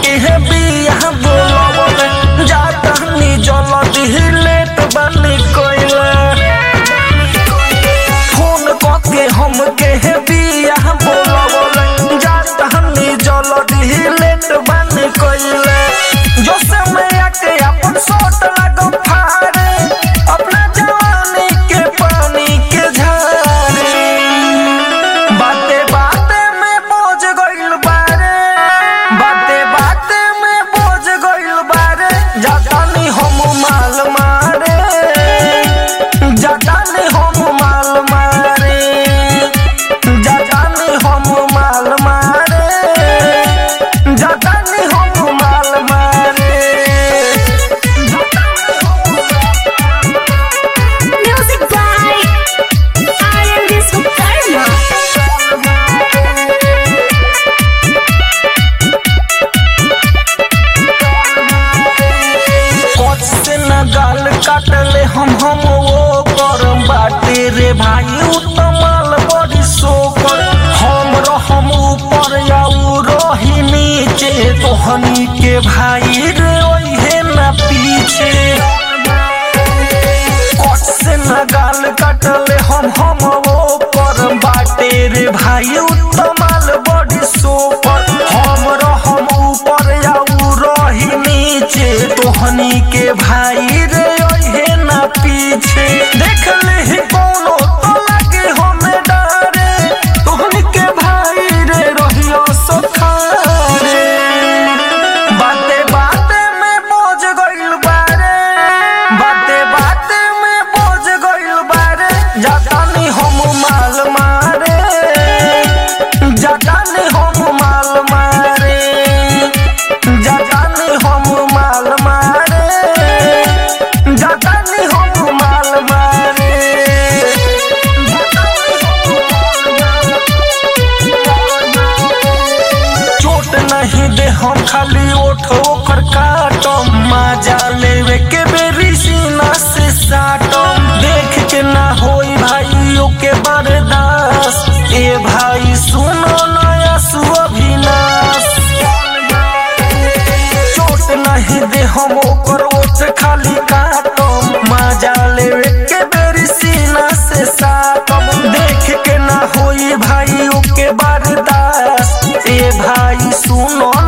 के है बिया बोलबले जाता नी जल दिलेट बनी कोइला फोन के हम के है बिया बोलबले जाता नी जल दिलेट बनी कोइला जो समय आके अपन सोट लागो फारे अपना जवानी के पानी के झारे बाते बाते में बोझ गइल बारे बाते बाते में बोझ गइल बारे जातानी हम माल मारे जातानी हम माल मारे जातानी हम माल मारे जातानी हम माल मारे Music by Aryan Viswakarma. कोच से न गाल काटले हम वो करम बाटे रे भाई उतमाल बड़ी सोकर हम रहम ऊपर या उ रही नीचे तोहनी के भाई रे ओहे न पीछे कोच से न गाल काटले हम वो करम बाटे रे भाई उतमाल बड़ी सोकर हम रहम ऊपर या उ रही नीचे तोहनी के भाई रे ओहे न पीछे देख ले ही कोनो तो लगे हमें डरे तोहनी के भाई रे रहियो सखारे बाते बाते में बोझ गइल बारे बाते बाते में बोझ गइल बारे जातानी हम माल मारे जातानी हम माल मारे जातानी हम माल मारे जातानी हम माल मारे चोट नहीं दे हम खाली ओठ ओकर काटम मजा लेवे के बेरी सीना से साटम देख के ना होई भाइयों के बर्दाश्त ए भाई सुनो नया सुअभिनाश चोट नहीं दे हम ओकर ओठ खाली काटम मजा लेवे के बेरी सीना से साटम देख के ना होई भाइयों के बर्दाश्त ए भाई सुनो